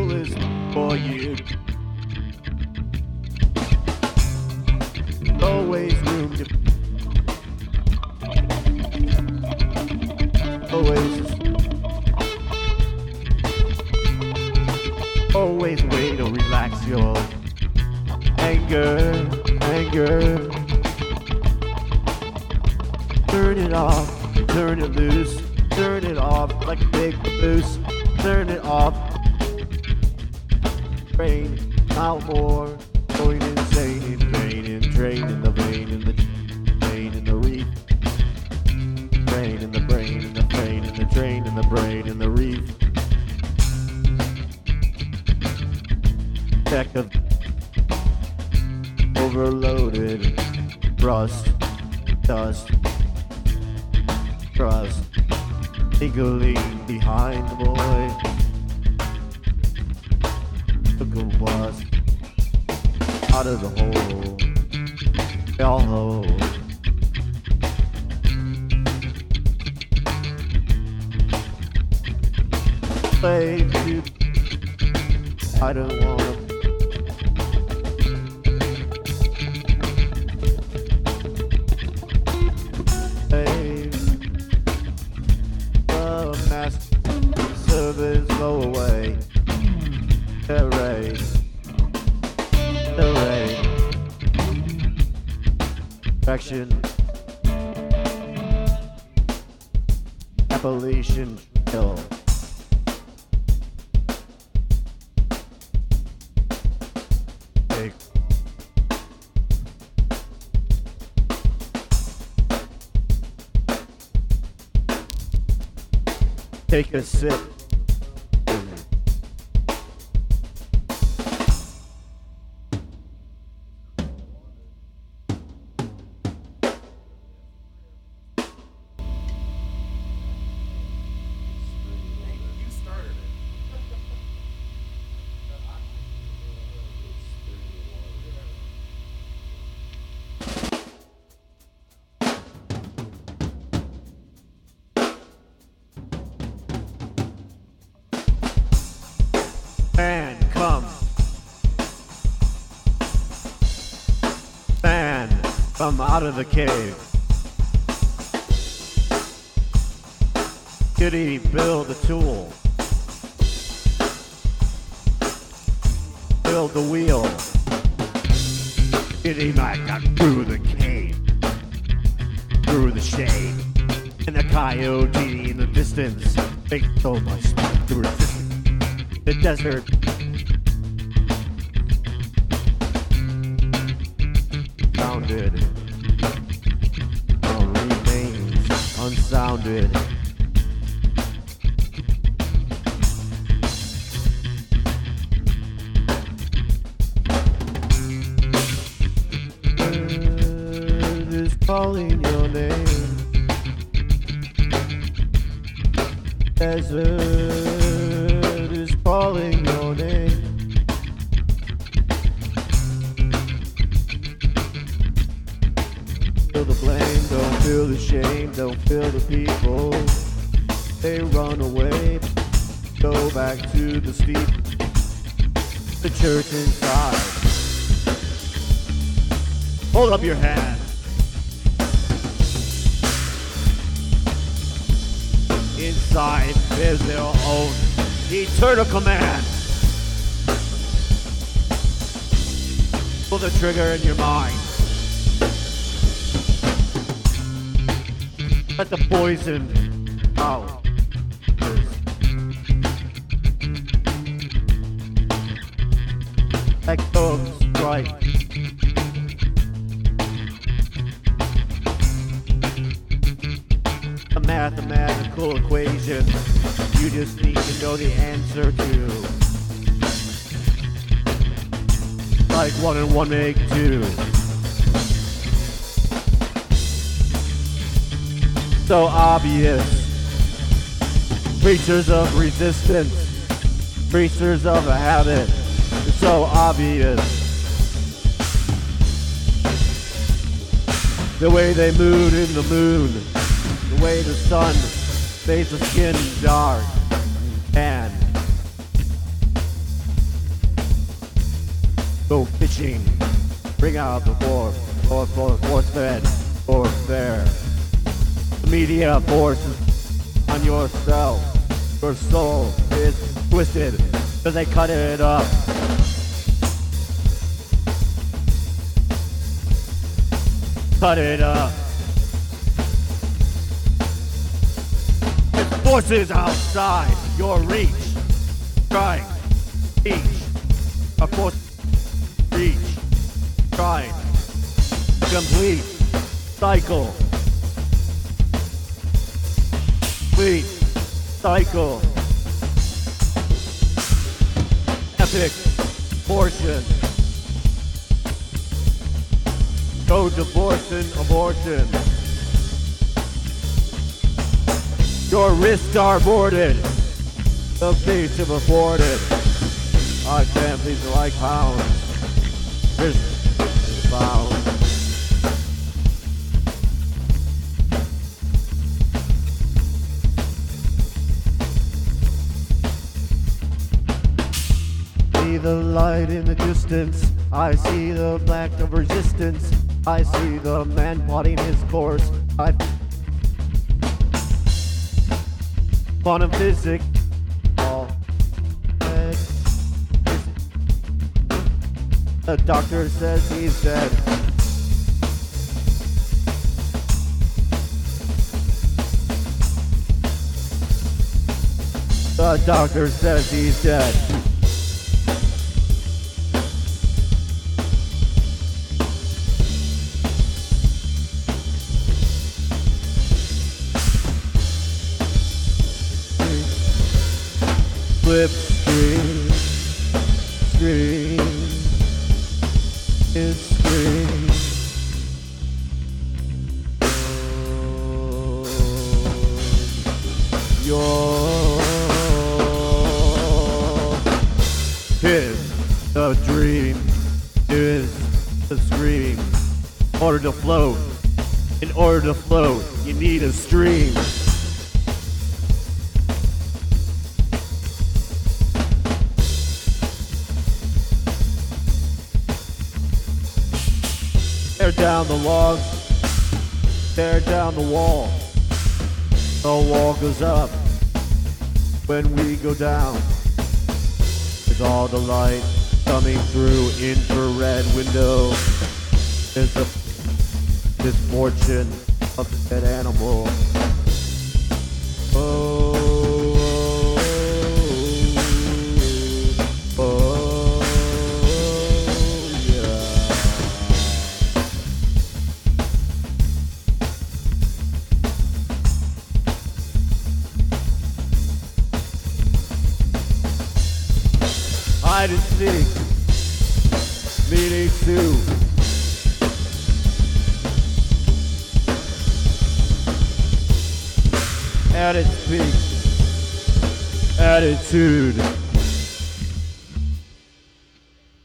is for you. Always room to always a way to relax your anger. Turn it off, turn it loose, turn it off like a big caboose. Turn it off. Rain out more, going insane in drain in the vein in the vein in the reef. Brain in the brain in the brain in the drain in the brain in the reef. Deck of overloaded rust, dust, trust, niggling behind the boy. Took a wasp out of the hole, fell hole. Slave to, I don't wanna. Service go away. Hooray. Hooray. Traction. Appalachian Hill. Take a sip. Man, come. Man, come out of the cave. Kitty, build a tool. Build the wheel. Kitty, I got through the cave. Through the shade. And the coyote in the distance. They so much through the desert. Sounded remains unsounded. Bird is calling your name. Desert is calling your name. Feel the blame, don't feel the shame, don't feel the people. They run away, go back to the steep, the church inside. Hold up your hand. Inside is their own eternal command. Pull the trigger in your mind. Let the poison out. Like thumbs strike. A mathematical equation you just need to know the answer to. Like 1 and 1 make 2. So obvious. Creatures of resistance. Creatures of a habit. It's so obvious. The way they moon in the moon. The way the sun makes the skin dark and Go fishing, bring out the force fed, or fair. The media forces on yourself. Your soul is twisted, cause they cut it up. Cut it up. It's forces outside your reach. Trying, each, a force, reach, trying, complete, cycle, complete, cycle, epic, portion, go divorcing, abortion. Your wrists are boarded. The beats have aborted. Our families are like hounds. Prison is found. See the light in the distance. I see the black of resistance. I see the man plotting his course. Quantum physics. The doctor says he's dead. The doctor says he's dead. Slipstream, stream. It's scream. Is the dream, is the scream. In order to float, you need a stream. Tear down the logs, tear down the wall. The wall goes up when we go down. There's all the light coming through infrared window. There's the misfortune of the dead animal. Oh, oh, oh, yeah. Hide and seek, meaning to. At its peak, attitude.